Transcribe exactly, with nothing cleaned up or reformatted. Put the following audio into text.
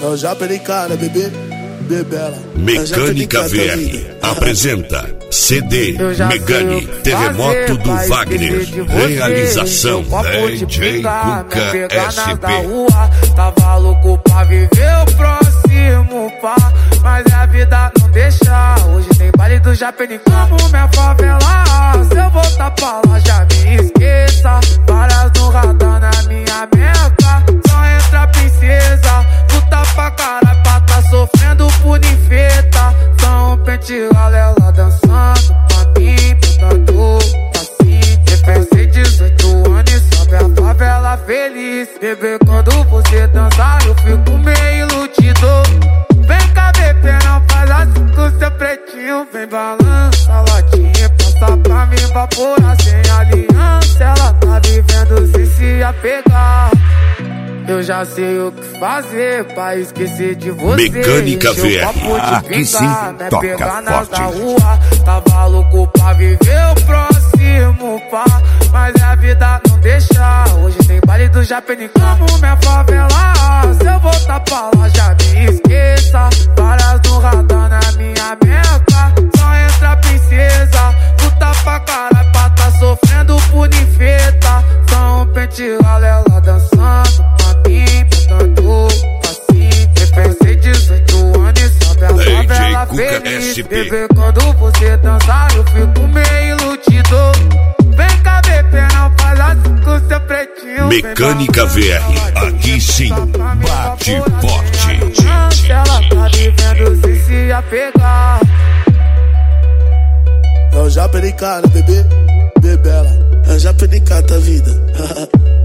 Eu já perei cara, bebê, bebela. Mecânica V R apresenta C D Megane Terremoto do Wagner. Realização D J Cuca S P. Tava louco pra viver o próximo pá, mas a vida não deixa. Hoje tem baile do Japeni como minha favela. Se eu voltar pra lá já me esqueça. Várias no radar na minha meca. Só entra princesa, luta pra caralho pra tá sofrendo por ninfeta. São pente galela dançando pra mim, botando assim. Refém dezoito anos e sobe a favela feliz. Bebê, quando você dançar eu fico meio iludido. Vem cá, bebê, não faz assim com seu pretinho. Vem balança a latinha, passa pra mim vaporar sem aliança. Ela tá vivendo sem se apegar. Eu já sei o que fazer pra esquecer de você. Mecânica V R, aqui sim, toca forte. Rua. Tava louco pra viver o próximo pá, mas a vida não deixa. Hoje tem baile do Japeni como minha favela. Se eu voltar pra lá já me esqueça. Várias no radar na minha meca. Só entra princesa, luta pra caralho pra tá sofrendo por ninfeta. São pente galela dançando pra mim, botando assim. Refém dezoito anos e sobe a favela feliz. Bebê, quando você dançar eu fico meio iludido. Vem cá, bebê, não faz assim com seu pretinho. Mecânica V R, aqui sim, bate forte. Ela tá vivendo sem se apegar. Eu já perei cara, bebê, bebela. Eu já perei cara da vida.